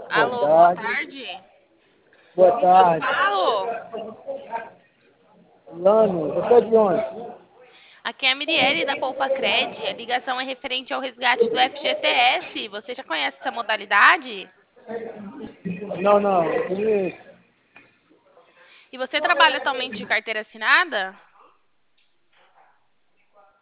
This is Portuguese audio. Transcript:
Boa Alô, boa tarde. tarde. Boa Com quem eu tarde. falo? Lano, você é de onde? Aqui é a Mirielle da Poupa Cred. A ligação é referente ao resgate do FGTS. Você já conhece essa modalidade? Não, não, conheço. E você trabalha atualmente de carteira assinada?